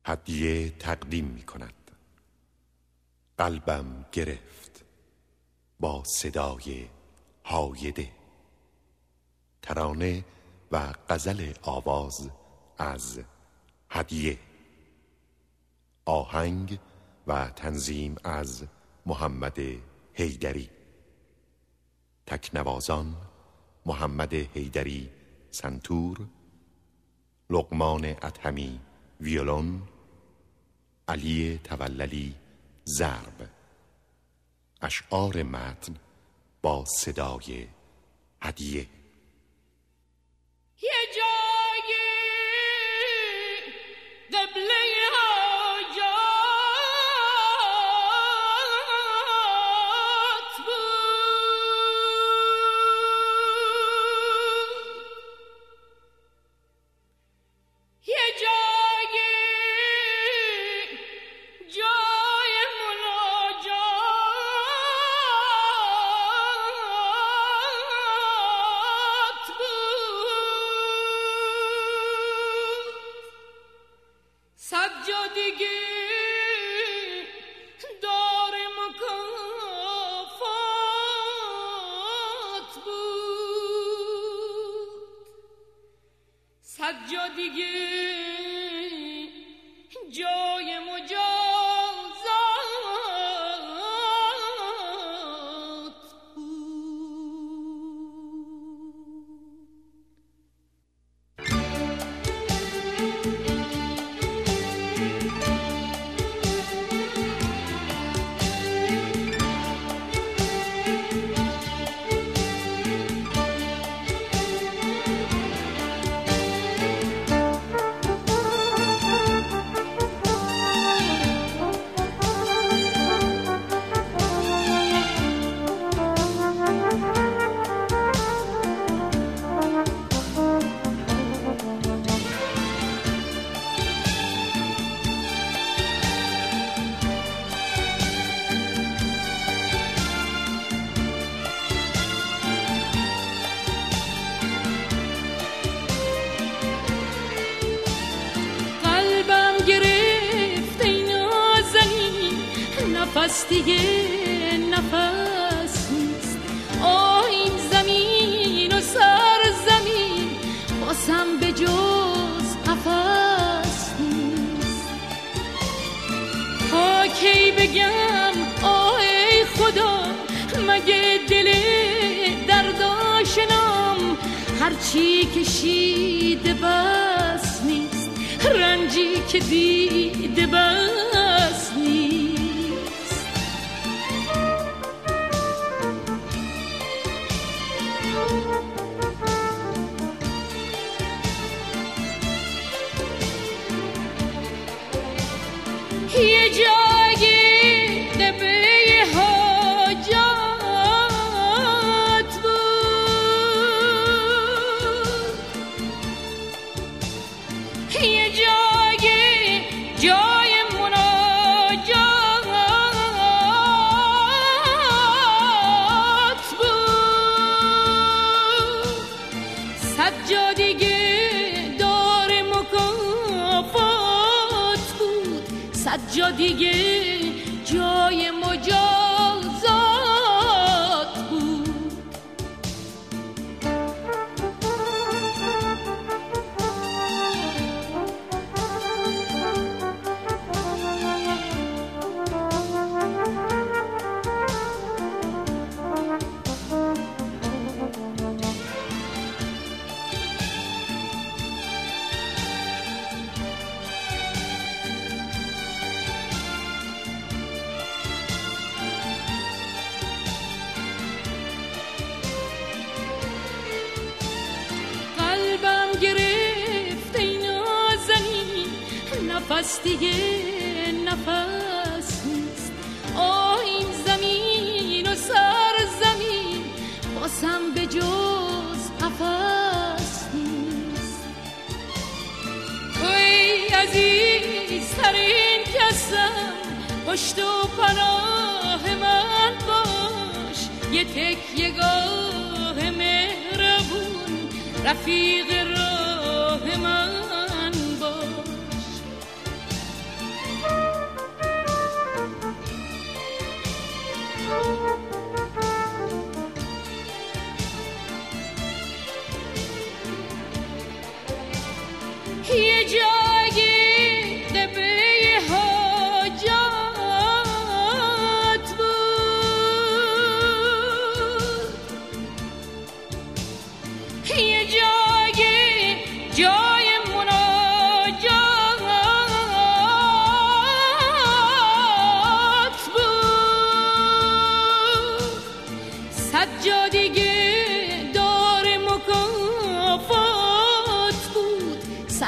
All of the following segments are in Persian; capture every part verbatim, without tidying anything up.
هدیه تقدیم می کند. قلبم گرفت با صدای هایده. ترانه و غزل آواز از هدیه. آهنگ و تنظیم از محمد حیدری. تکنوازان محمد حیدری سنتور، لقمان ادهمی ویولون، علی توللی ضرب. اشعار متن با صدای هدیه. یه جایی قبله حاجات بود، یه جایی جای مناجات بود. سجادگی دار مکافات بود، سجادگی جای مجازات نفس دیگه نفس نیست. آه این زمین و سرزمین باسم به جز قفس نیست. تا کی بگم آه ای خدا، مگه دل درداشنام هرچی کشیده بس نیست، رنجی که دیده بس نیست. یه جایی قبه حاجات بود، یه جایی جای مناجات بود، سجادگی دار مکافات بود، سجادگی جای مجازات بود. نفس دیگه نفس نیست. آه این زمین و سرزمین باسم به جز قفس نیست. توی عزیزترین کسم، پشت و پناه من باش، یه تکیه گاه مهربون رفیق راه من باش.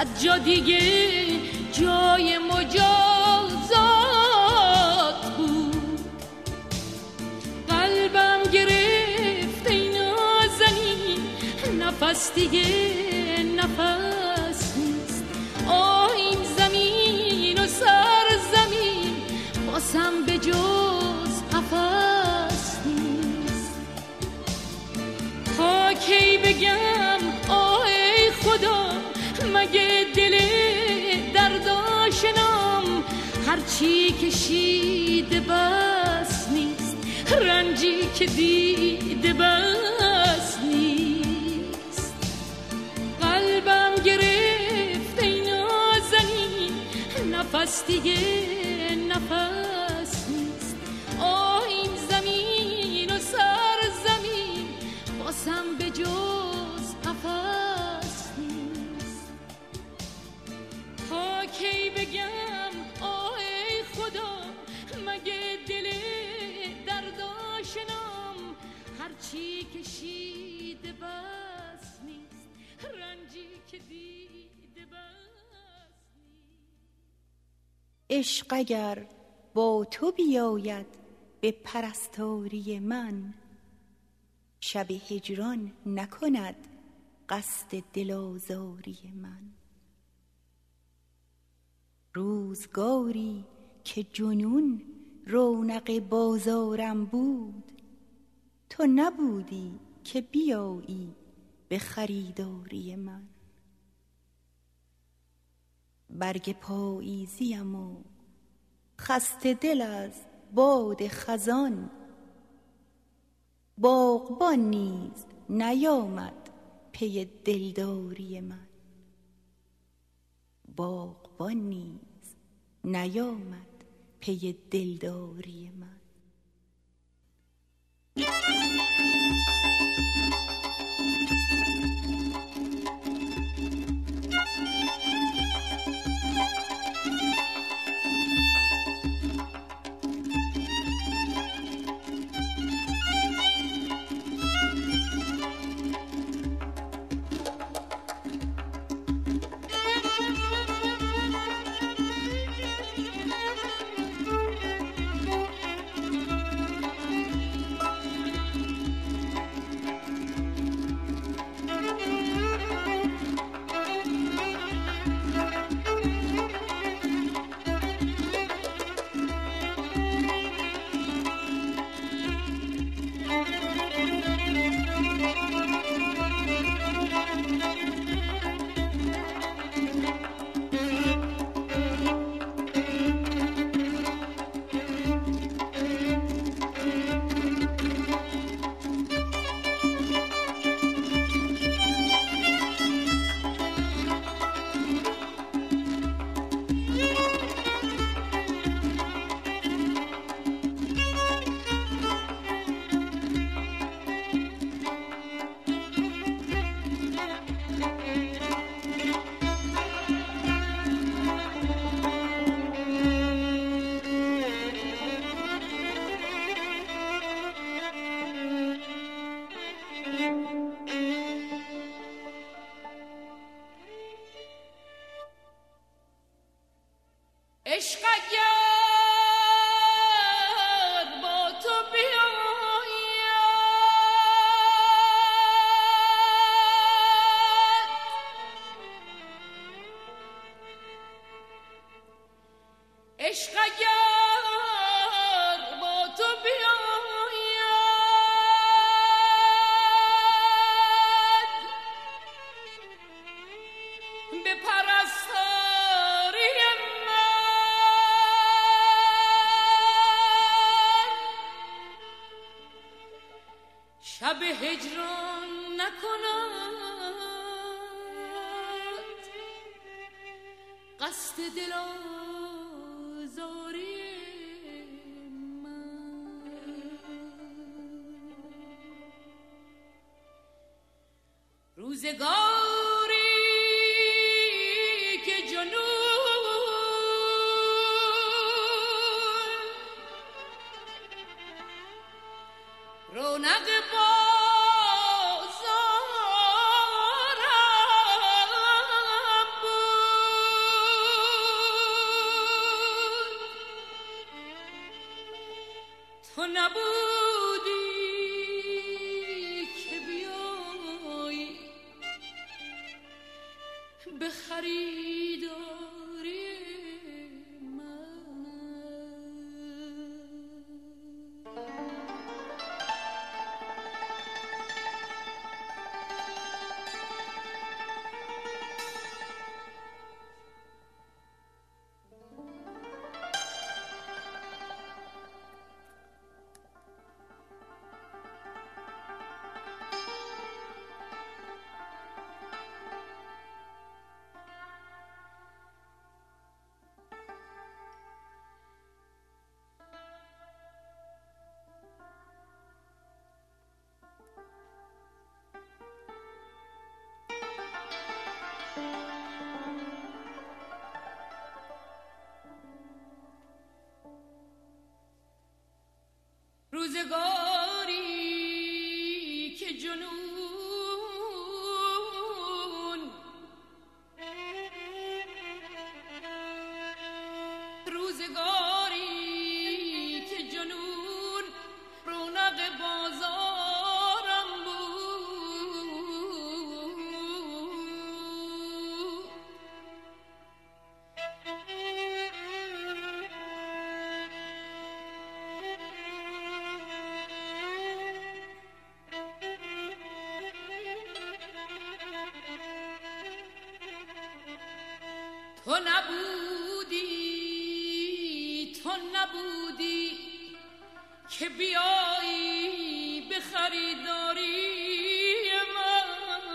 صد جا دیگه جای مجازات بود. قلبم گرفت ای نازنین، نفس دیگه نفس نیست. آه این زمین و سرزمین باسم به جز قفس نیست. تا کی بگم آه ای خدا، مگه دل درداشنام هرچی کشیده بس نیست، رنجی که دیده بس نیست. قلبم گرفت ای نازنین، نفس دیگه نفس نیست. آه این زمین و سرزمین باسم به جز قفس نیست. تا کی بگم آه ای خدا، مگه دل درداشنام هرچی کشیده بس نیست، رنجی که دیده بس نیست. عشق اگر با تو بیاید به پرستاری من، شب هجران نکند قصد دل آزاری من. روزگاری که جنون رونق بازارم بود، تو نبودی که بیایی به خریداری من. برگ پاییزیم و خسته دل از باد خزان، باغبان نیز نیامد پی دلداری من. باغبان نیز نیامد پی دلداری من. عشق اگر با تو بیاید، عشق اگر با تو بیاید، به پرستاری شب هجران نکند قصد دل آزاری من. روزگاری که جنون رونق بازارم بود، تو نبودی که بیایی به خریداری من. روزگاری که جنون روزگاری که جنون رونق بازارم بود. تو نبودی تو نبودی که بیایی به خریداری من.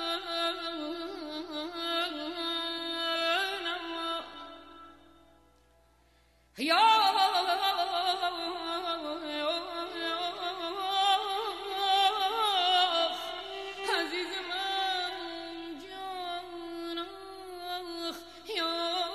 یا عزیز من جانم یا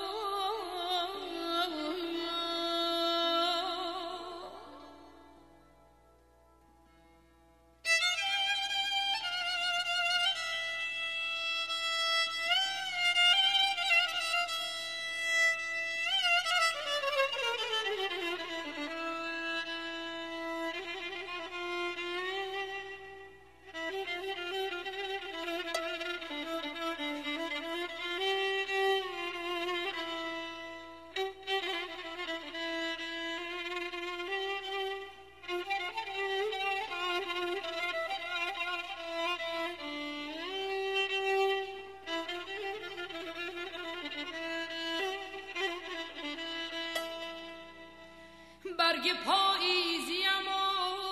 برگ پاییزیم و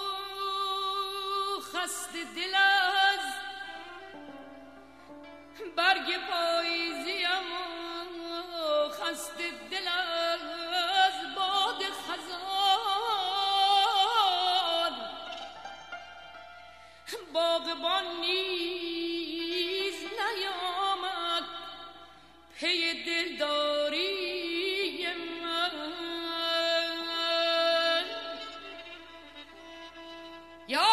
خسته دل از برگ پاییزیم و خسته دل از باد خزان. باغبان نیز نیامد پی دلداری من. یا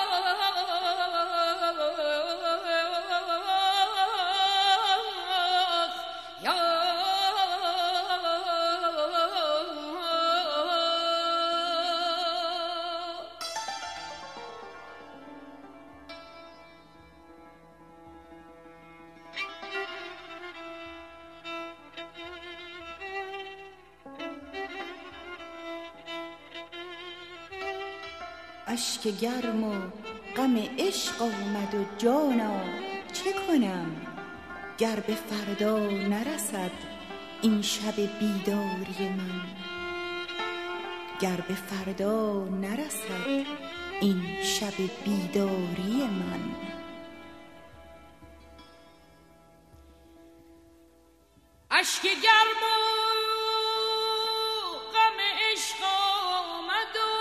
اشک گرم و غم عشق آمد و جانا چه کنم گر به فردا نرسد این شب بیداری من. گر به فردا نرسد این شب بیداری من. اشک گرم و غم عشق آمد و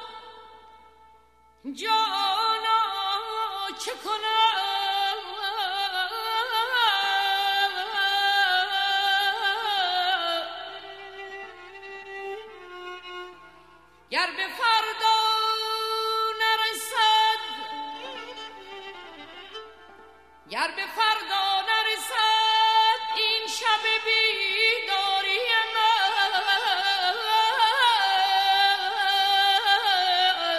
جانا چه کنم گر به فردا نرسد گر به فردا نرسد این شب بیداری من.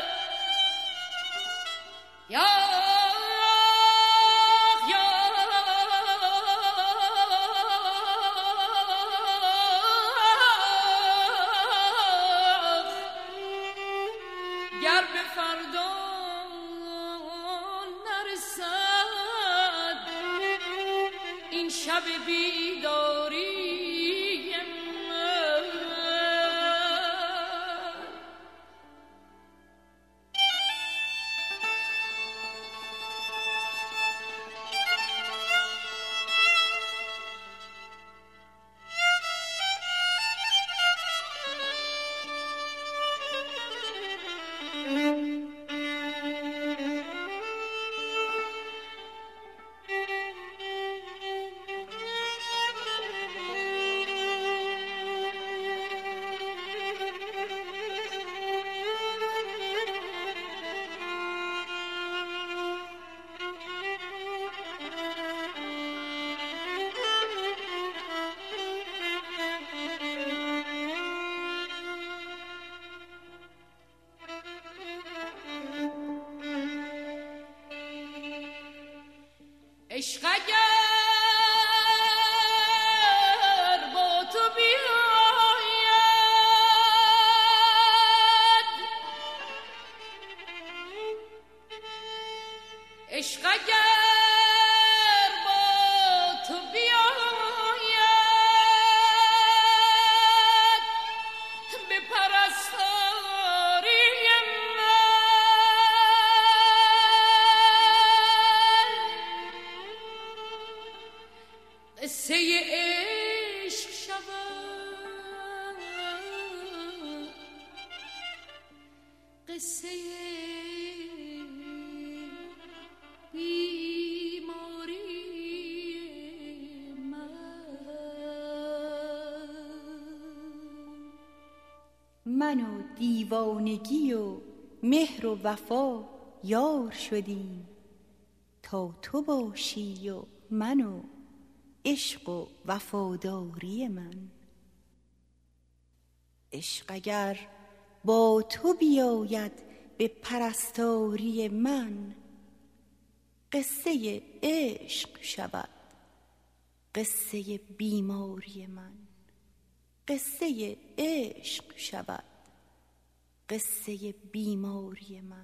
بیداری من. عشق اگر با تو بیاید، عشق اگر با تو بیاید، به پرستاری قصه عشق شود، قصه بیماری من. من و دیوانگی و مهر و وفا یار شدیم، تا تو باشی و من و عشق و وفاداری من. عشق اگر با تو بیاید به پرستاری من، قصه عشق شود، قصه بیماری من. قصه عشق شود، قصه بیماری من.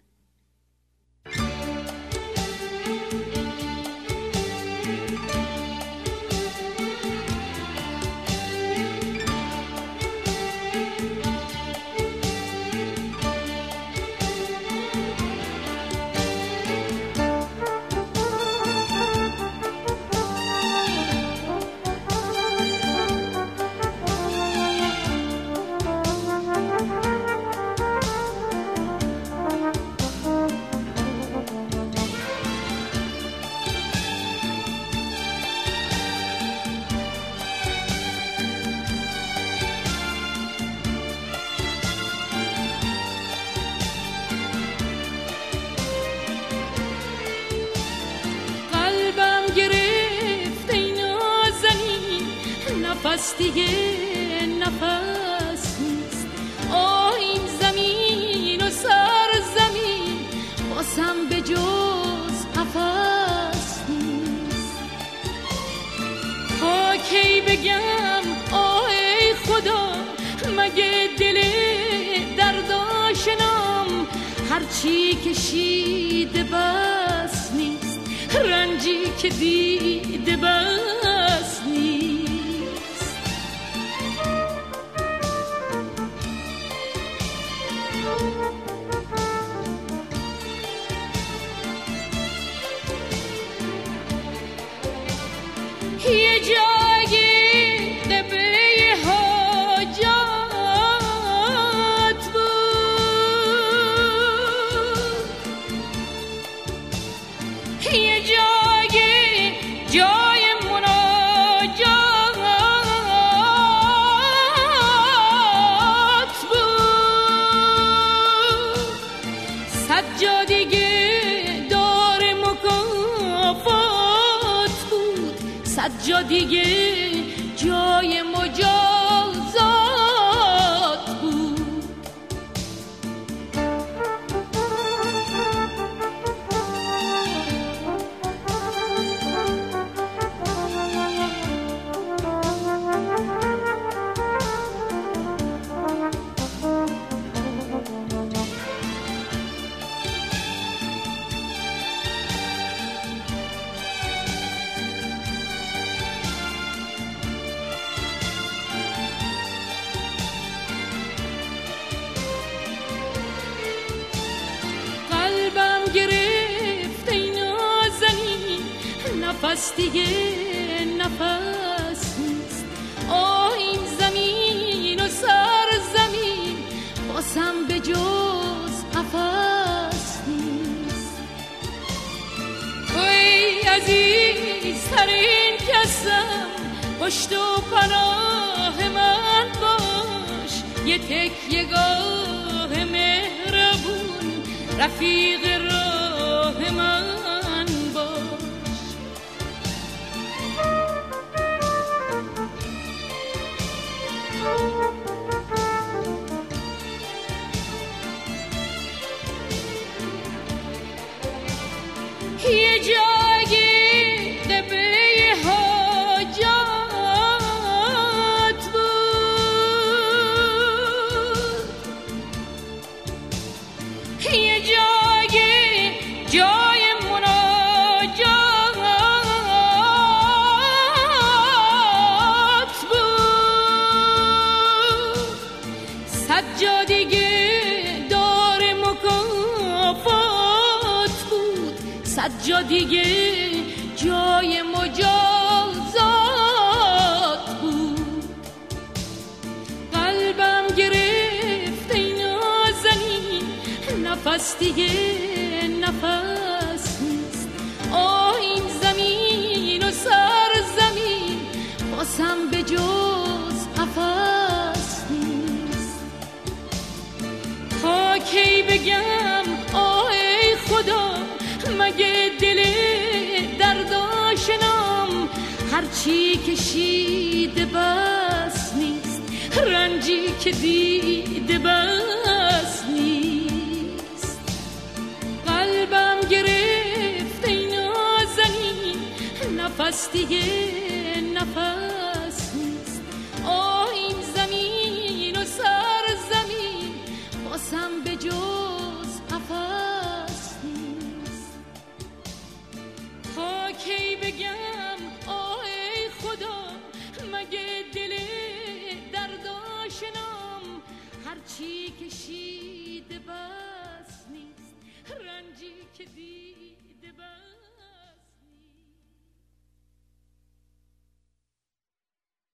نفس دیگه نفس نیست، آه این زمین و سرزمین باسم به جز قفس نیست. تا کی بگم آه ای خدا، مگه دل درداشنام هرچی کشیده بس نیست، رنجی که دیده بس نیست. یه جایی قبله حاجات بود، یه جایی جای مناجات بود، صد جا دیگه دار مکافات بود، صد جا دیگه جای مجازات بود. نفس دیگه نفس نیست. آه این زمین و سرزمین باسم به جز قفس نیست. توی عزیزترین کسم، پشت و پناه من باش، یه تکیه گاه مهربون رفیق راه من باش. یه جایی قبه حاجات بود، یه جایی جای مناجات بود. صد جا دیگه دار مکافات بود، صد جا دیگه جای مجازات بود. قلبم گرفت ای نازنین، نفس دیگه نفس نیست. آه این زمین و سرزمین باسم به جز قفس نیست. تا کی بگم آه ای خدا، مگه دل درداشنام هرچی کشیده بس نیست، رنجی که دیده بس نیست. قلبم گرفت ای نازنین، نفس دیگه نفس نیست. آه این زمین و سرزمین باسم به جز قفس نیست. تا کی بگم آه ای خدا، مگه دل درداشنام هرچی کشیده بس نیست، رنجی که دیده بس